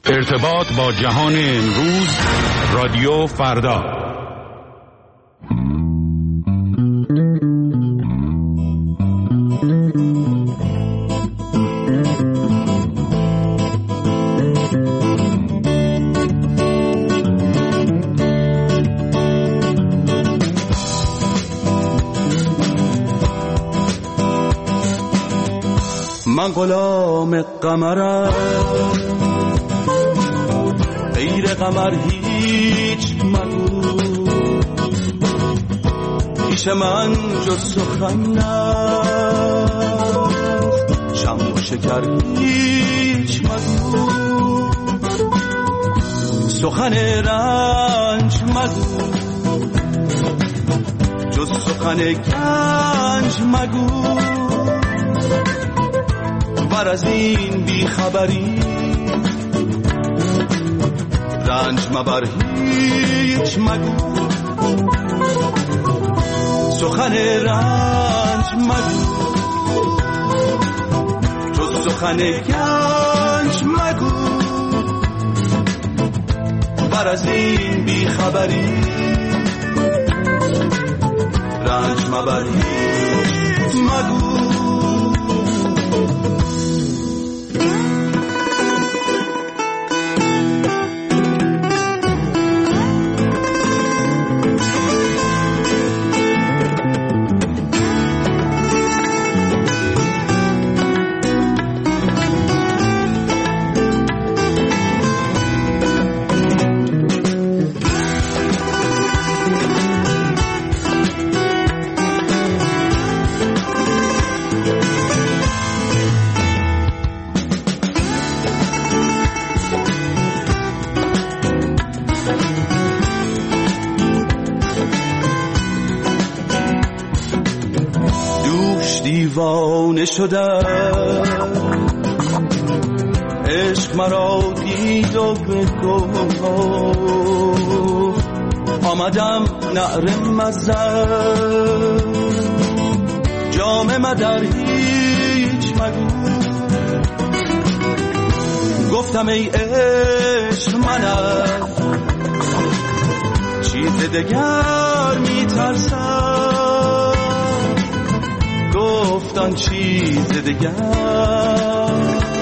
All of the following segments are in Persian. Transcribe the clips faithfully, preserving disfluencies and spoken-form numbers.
ارتباط با جهان امروز، رادیو فردا. من غلام قمرم، غیر قمر هیچ مگو، پیش من جز سخن نست، شم و شکر هیچ مگو، سخن رنج مگو، جز سخن گنج مگو، بر از این بیخبری رنج مبر هیچ مگو، سخن رنج مگو، جز سخن گنج مگو، بر از این بیخبری رنج مبر هیچ مگو. دیوانه شدم، عشق مرا دید و بگفت، آمدم نعره مزن، جام مدر هیچ مگو، گفتم ای عشق منم، چیز دگر میترسم، گفتن چیز دگر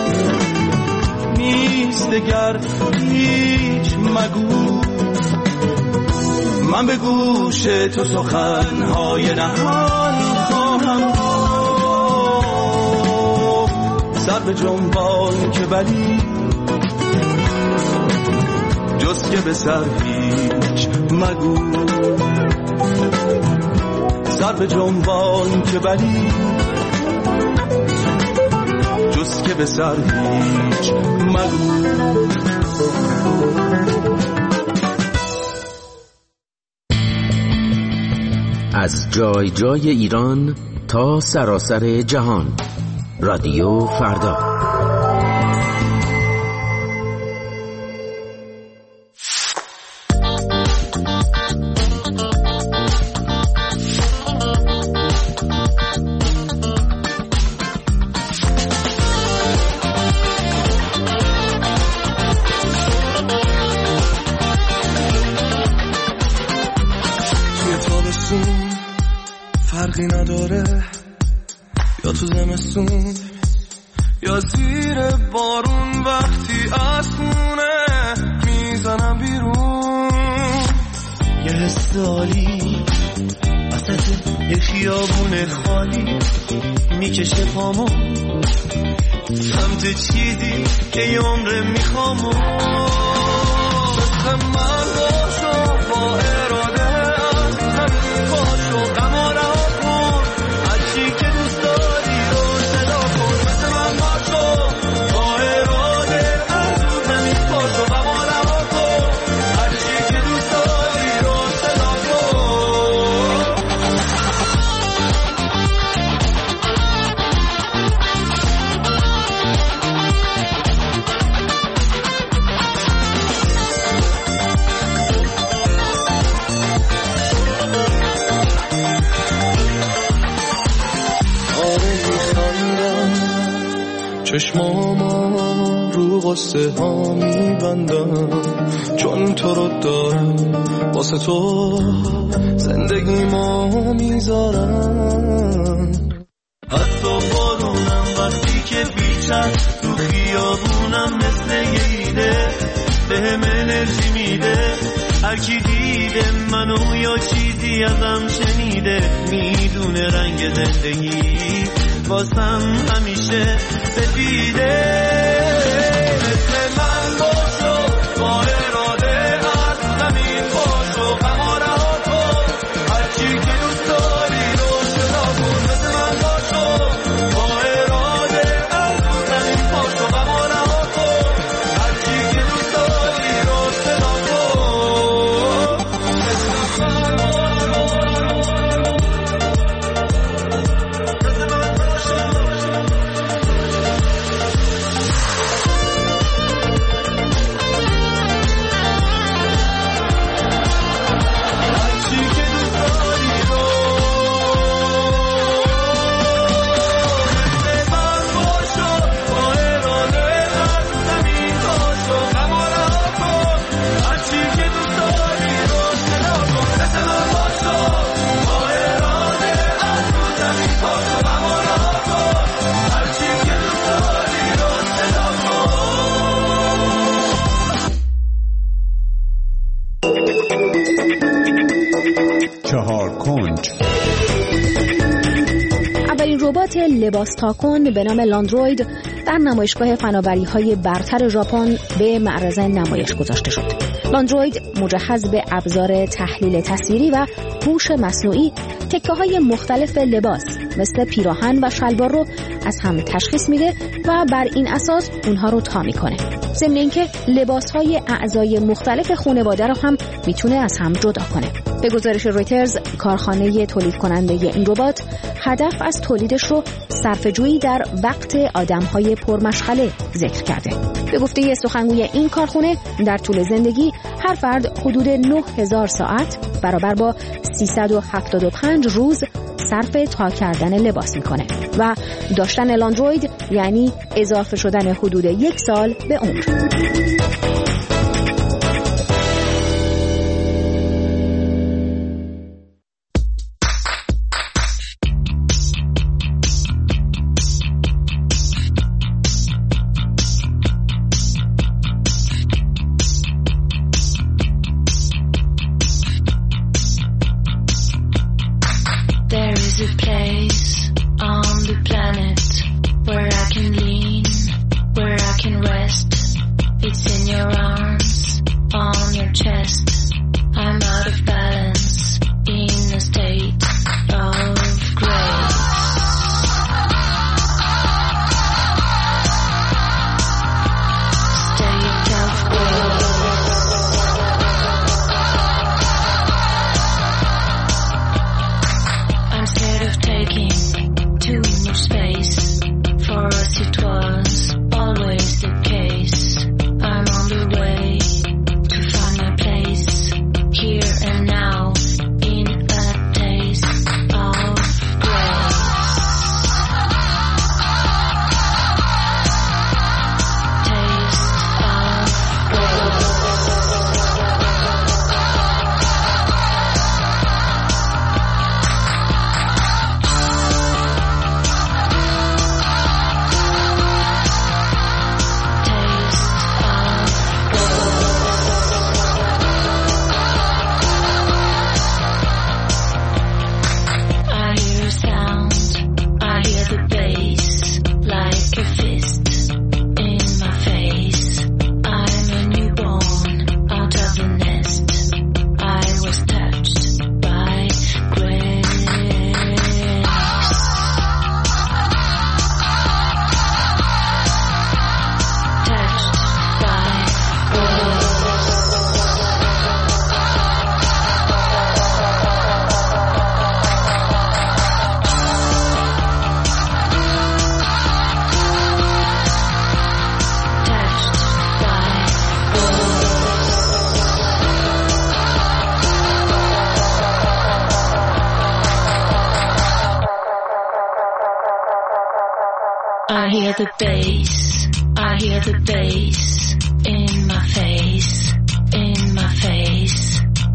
نیست، دگر هیچ مگو، من به گوش تو سخنهای نهان خواهم گفت، سر به جنبان که ولی جز که به سر هیچ مگو، سر به جنبان که ولی جز که به سر هیچ مگو. از جای جای ایران تا سراسر جهان، رادیو فردا. فرقی نداره یا تو زمستون یا زیر بارون، وقتی از خونه میزنم بیرون، یه حس عالی وسط یه خیابون خالی میکشه پامو سمت چیزی که یه عمره میخوامو، مثل من باشو با اراده از همین باشو غم و رها کن، هرچی که دوست داری رو صدا کن، مثل من باشو با اراده از همین باشو غم و رها کن، هرچی که دوست داری رو صدا کن. چشمام رو قصه ها میبندم، چون تو رو دارم واسه تو زندگی ما میذارم. حتی بارونم وقتی که بیچن تو خیابونم مثل یه ایده بهم انرژی میده. هر کی دیده منو یا چیزی ازم شنیده میدونه رنگ زندگی واسم همیشه سفیده. مثل من باشو با اراده از زمین باشو غما رها کن، هر چی که دوست داری رو صدا کن. مثل من باشو با اراده از زمین باشو غما رها کن، هر چی که دوست داری رو صدا کن. چهار کنج. اولین ربات لباس تاکن به نام لاندروید در نمایشگاه فناوری‌های برتر ژاپن به معرض نمایش گذاشته شد. لاندروید مجهز به ابزار تحلیل تصویری و هوش مصنوعی تکه‌های مختلف لباس مثل پیراهن و شلوار رو از هم تشخیص میده و بر این اساس اونها رو تا میکنه. ضمن اینکه لباس‌های اعضای مختلف خانواده رو هم میتونه از هم جدا کنه. به گزارش رویترز، کارخانه تولید کننده این ربات هدف از تولیدش رو صرفه‌جویی در وقت آدم‌های پرمشغله ذکر کرده. به گفته سخنگوی این کارخانه، در طول زندگی هر فرد حدود نه هزار ساعت برابر با سیصد و هفتاد و پنج روز صرف تا کردن لباس میکنه و داشتن لاندروید یعنی اضافه شدن حدود یک سال به عمر. I hear the bass, I hear the bass in my face, in my face.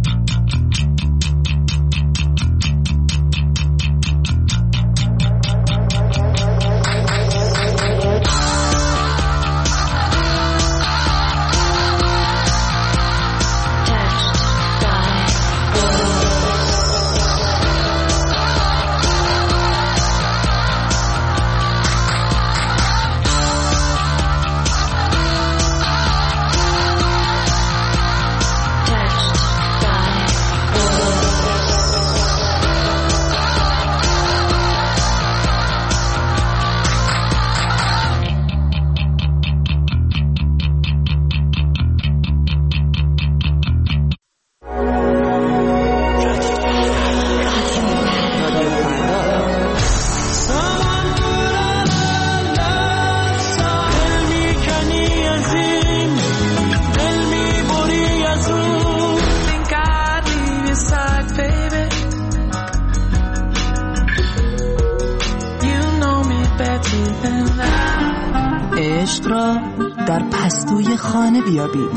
عشق را در پستوی خانه بیابید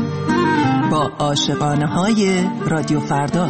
با عاشقانه های رادیو فردا.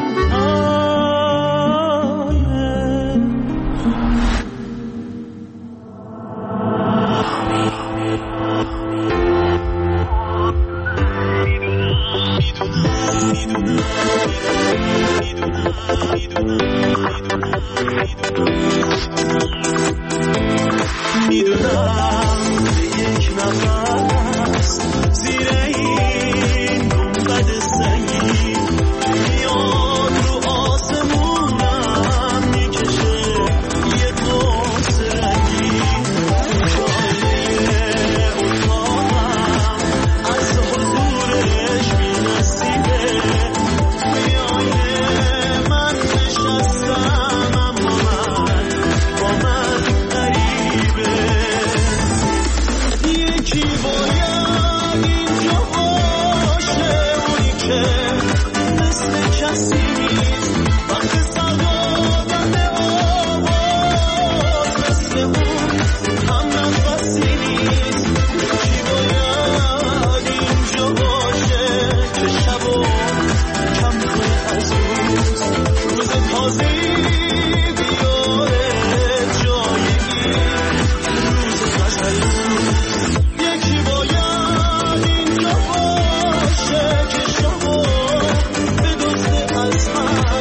Smile.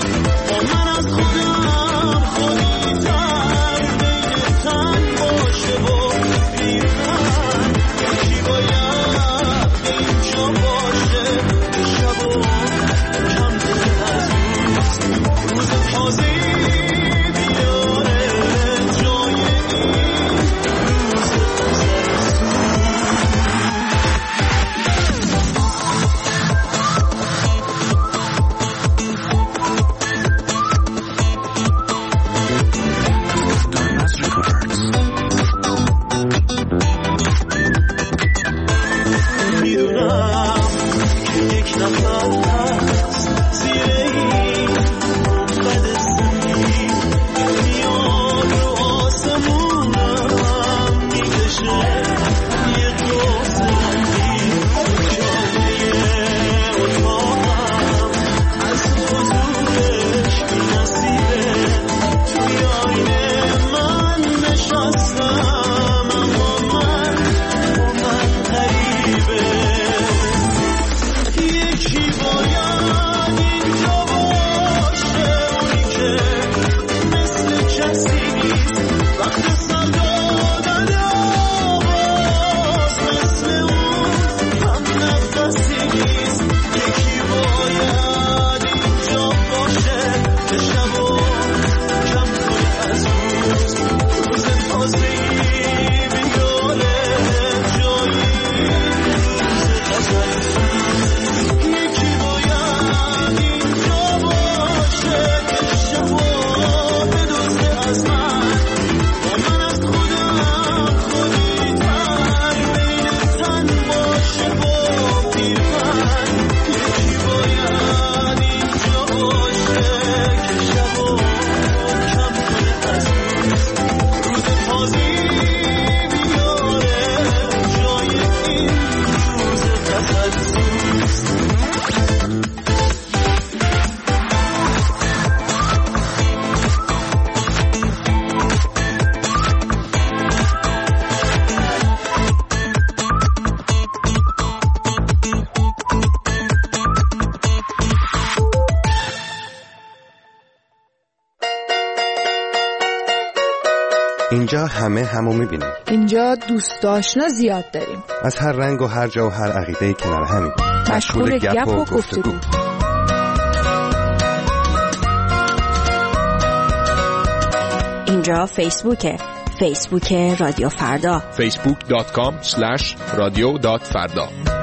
اینجا همه همو میبینیم. اینجا دوست آشنا زیاد داریم. از هر رنگ و هر جا و هر عقیده‌ای کنار همیم. مشغول گپ و گفتگو. اینجا فیسبوکه. فیسبوک رادیو فردا. فیسبوک دات کام اسلش رادیو دات فردا.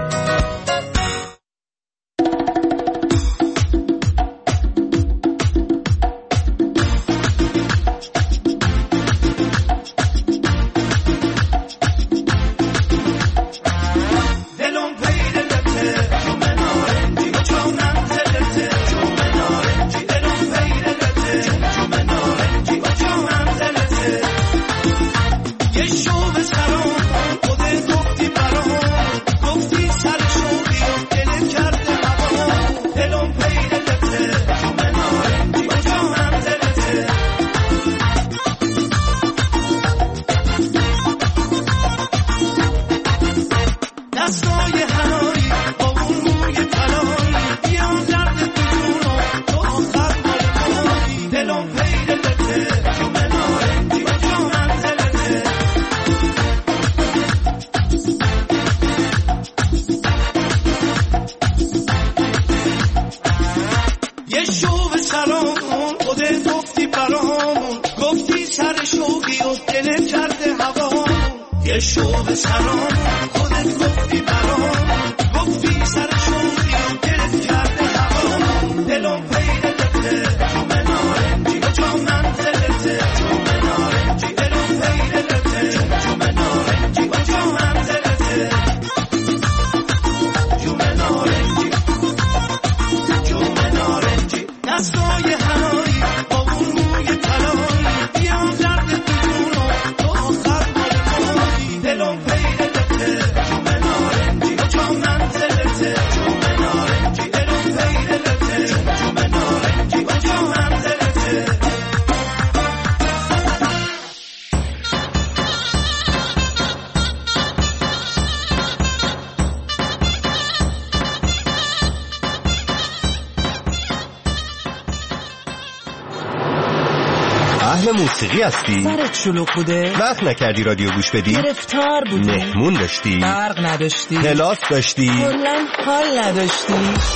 موسیقی هستی؟ سرت شلوغ بوده؟ وقت نکردی رادیو گوش بدی؟ گرفتار بودی؟ مهمون داشتی؟ برق نداشتی؟ کلاس داشتی؟ کلاً حال نداشتی؟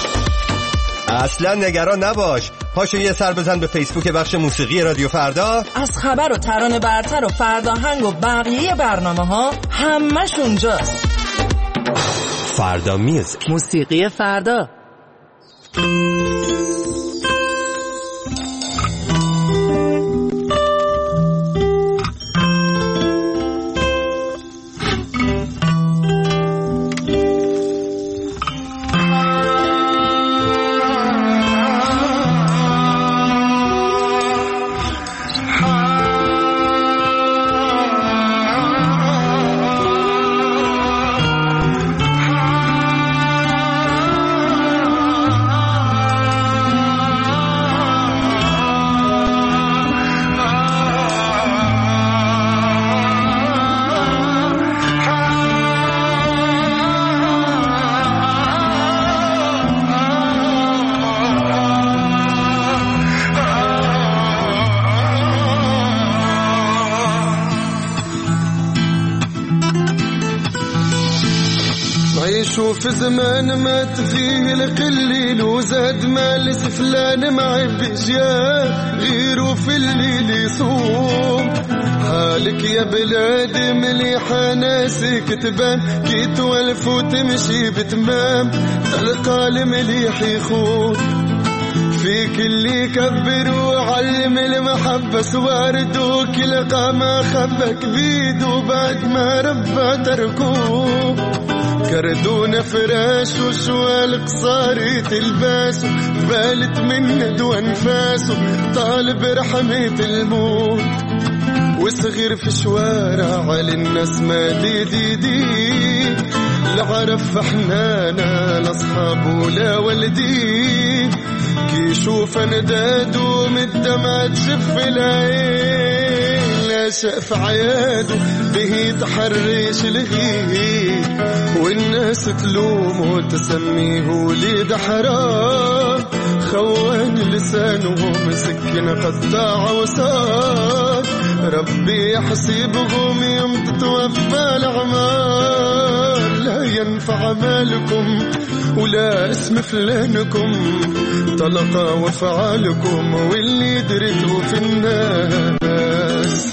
اصلا نگران نباش، پاشو یه سر بزن به فیسبوک بخش موسیقی رادیو فردا. از خبر و ترانه برتر و فرداهنگ و بقیه برنامه ها همش اونجاست. فردا میوزیک، موسیقی فردا. شوف زمان مات فيه القليل وزاد مال سفلان معي بجاه غيروا في الليل يصوم حالك يا بلادي مليحة ناسك تبان كي توالف وتمشي بتمام تلقى المليح يخون فيك اللي كبر وعلم المحبة سوارد وكلقى ما خبك بيد وبعد ما ربى تركوه كردون فراش وشوال قصاري تلباسه بالت من دو انفاسه طالب رحمة الموت وصغير في شوارع على الناس ما دي دي دي لا عرف حنانا لا اصحاب ولا ولدي كي يشوف ندادو من الدمع تشف العين لا شاف عياده به تحرش الغيه والناس تلومه وتسميه وليد حرام خوان لسانه مسكن قطاع وصار ربي يحسبهم يوم تتوفى الأعمال. لا ينفع مالكم ولا اسم فلانكم، طلقة وفعالكم واللي درتوا في الناس.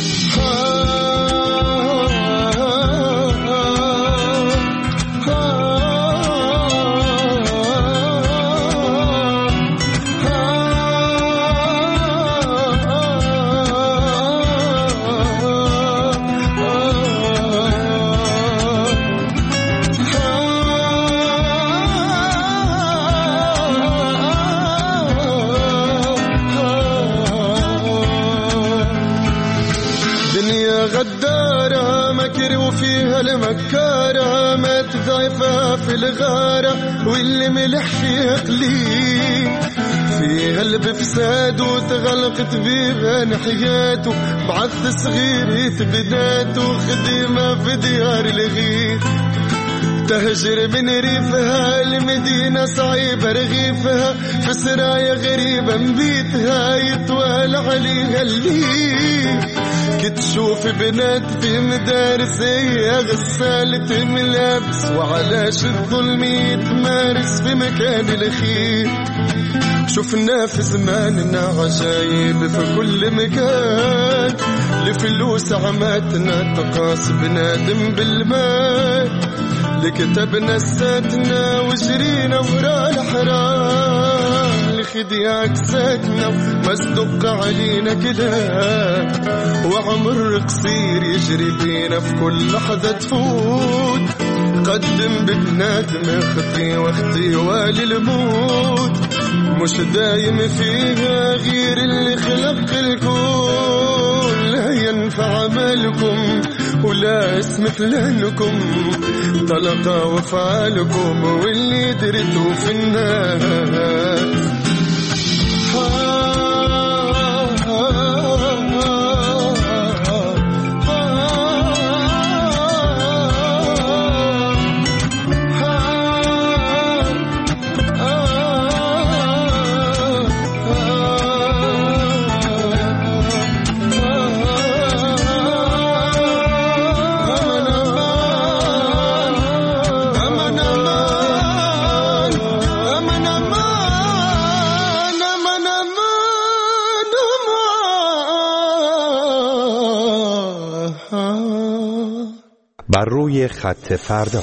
غدارة مكر وفيها المكارة، ما تضعفها في الغارة واللي ملح فيها قليل. فيها البفساد وتغلقت بيها نحياته، بعث صغير بناته خدمة في ديار الغير. تهجر من ريفها المدينة صعيبة رغيفها، في سرايا غريبة مبيتها يطوال عليها الليل. كتشوف بنات في مدارس هي غسالة ملابس، وعلاش الظلم يتمارس في مكان الخير. شفنا في زماننا عجايب في كل مكان، لفلوس عماتنا تقاس بنادم بالمال. لكتبنا ساتنا وجرينا ورا الحرام، لخديع كساتنا مصدق علينا كلام. وعمر قصير يجري بينا في كل لحظة تفوت، قدم ببنادم اختي واختي والي الموت. مش دايم فيها غير اللي خلق الكون. لا ينفع مالكم ولا اسم فلانكم، طلقة وفعالكم واللي درتوا في الناس. بر روی خط فردا.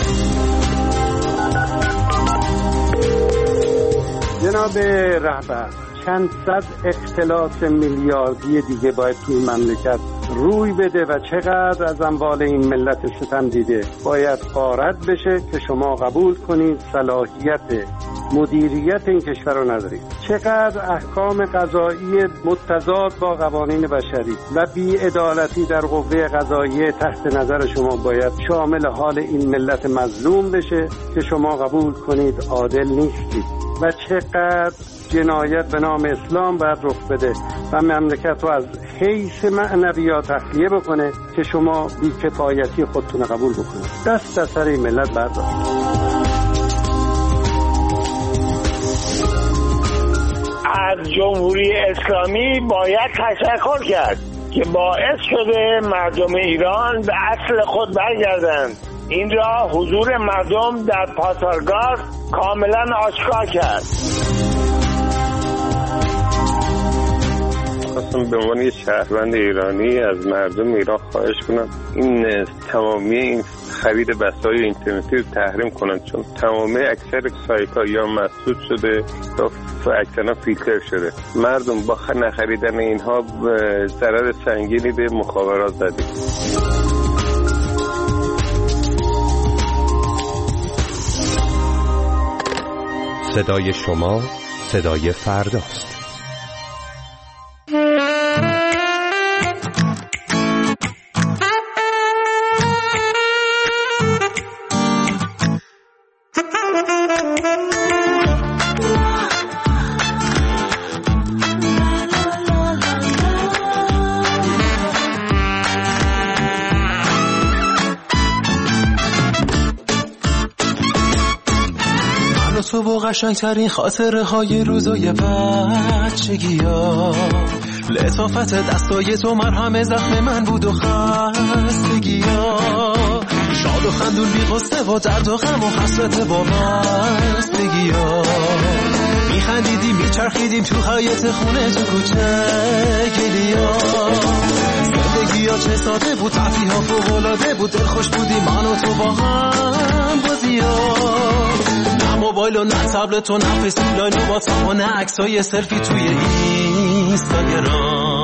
جناب رهبر، چند صد اختلاس میلیاردی دیگه باید توی مملکت روی بده و چقدر از اموال این ملت ستم دیده باید غارت بشه که شما قبول کنید صلاحیت مدیریت این کشور رو ندارید. چقدر احکام قضایی متضاد با قوانین بشری و بی‌عدالتی در قوه قضاییه تحت نظر شما باید شامل حال این ملت مظلوم بشه که شما قبول کنید عادل نیستید. و چقدر جنایت به نام اسلام باید رخ بده و مملکت رو از حیث معنویات تخلیه بکنه که شما بی‌کفایتی خودتون قبول بکنید. دست از سر این ملت بردارید. از جمهوری اسلامی باید تشکر کرد که باعث شده مردم ایران به اصل خود برگردند. این را حضور مردم در پاسارگاد کاملا آشکار کرد. خواستم به عنوان یک شهروند ایرانی از مردم ایران خواهش کنم این تمامی این خرید بسای اینترنتی رو تحریم کنند، چون تمامی اکثر سایت ها یا مسدود شده یا اکثرا فیلتر شده. مردم با نخریدن اینها ضرر سنگینی به مخابرات زده. صدای شما صدای فرداست. تو با قشنگ ترین خاطره های روزای بچگی ها لطافت دستای تو مرهم زخم من بود و خستگی ها، شاد و خندون بی قصه و درد و غم و حسرت با بستگی ها، میخندیدیم میچرخیدیم تو حیاط خونه تو کوچه گلی ها، زندگی ها چه ساده بود، تفریح ها فوق‌العاده بود، دل خوش بودیم من و تو با هم بازی ها، نه موبایل و نه تبلت و نه فیسبوک لاین و واتساپ و نه عکسای سلفی توی اینستاگرام.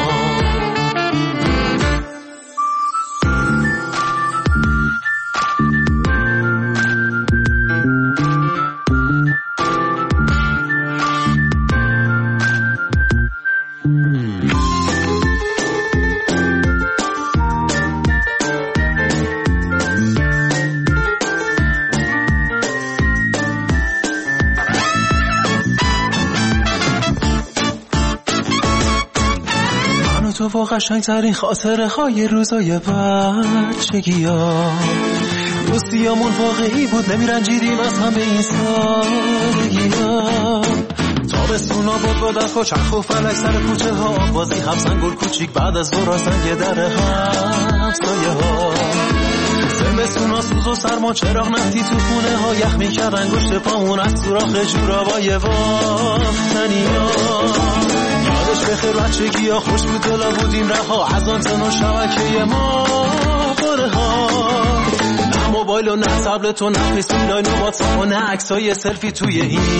تو با قشنگترین خاطره های روزای بچگی ها، دوستیامون واقعی بود، نمیرنجیدیم از همه این سادگی ها، تابستونا بود با دست و چرخ و فلک سر کوچه ها، بازی حبسن گل کوچیک بعد از ظهر سنگ در همسایه ها، زمستونا سوز و سرما چراغ نفتی تو خونه ها، یخ میکرد انگشت پامون از سوراخ جورابای باختنی ها، بخیر بچگی ها خوش بود دلا بودیم رها، از آنتن و شبکه ما باره ها، نه موبایل و نه تبلت و نه فیسبوک لاین و واتساپ و نه عکسای سلفی توی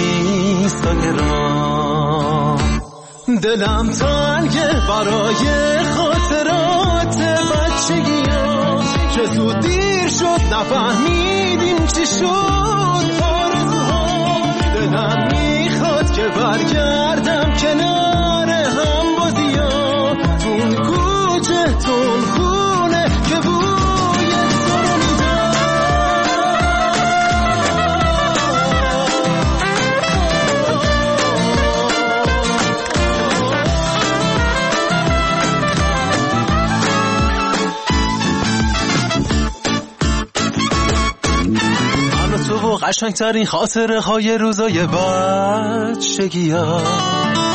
اینستاگرام. دلم تنگه برای خاطرات بچگی ها، چه زود دیر شد نفهمیدیم چی شد آرزوها، دلم میخواد که برگردم کنار هم بازی ها، تون کوچه تون خونه که بوی تو رو میدم. من و تو و قشنگترین خاطره های روزای بچگی ها،